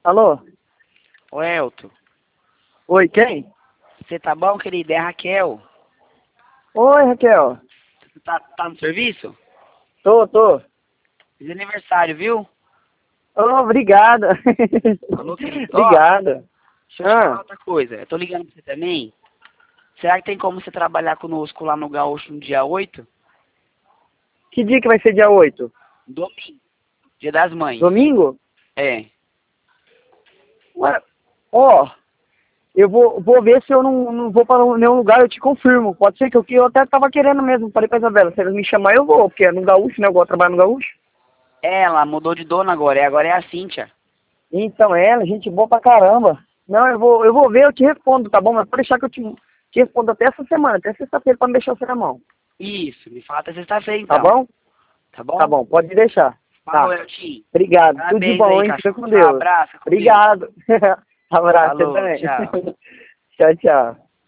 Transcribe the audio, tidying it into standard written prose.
Alô? Ô, Elton, Oi, quem? você tá bom, querida? É a Raquel. Oi, Raquel. Você tá no serviço? Tô. Fiz aniversário, viu? Oh, obrigada. Falou, querido. Ó, Obrigada. deixa eu te falar outra coisa. Eu tô ligando pra você também. Será que tem como você trabalhar conosco lá no Gaúcho no dia 8? Que dia que vai ser dia 8? Domingo. Dia das Mães. Domingo? É. Ué, ó, eu vou ver se eu não vou para nenhum lugar, eu te confirmo. Pode ser que eu até tava querendo mesmo. Falei pra Isabela, se eles me chamar eu vou, porque é no Gaúcho, né? Eu gosto de trabalhar no Gaúcho. Ela mudou de dona agora é a Cíntia. Então, ela, gente boa pra caramba. Não, eu vou ver, eu te respondo, tá bom? Mas pode deixar que eu te respondo até essa semana, até sexta-feira, pra não deixar você na mão. Isso, me fala até sexta-feira Tá então. bom? Tá Tá bom? bom, pode deixar. Falou, Tá. Eltinho. Obrigado. Tudo de Parabéns bom, aí, hein? Fica cachorro. com Tchau, Deus. abraço, fica com Deus. Obrigado. Abraço, você Falou, também. tchau. Tchau, tchau.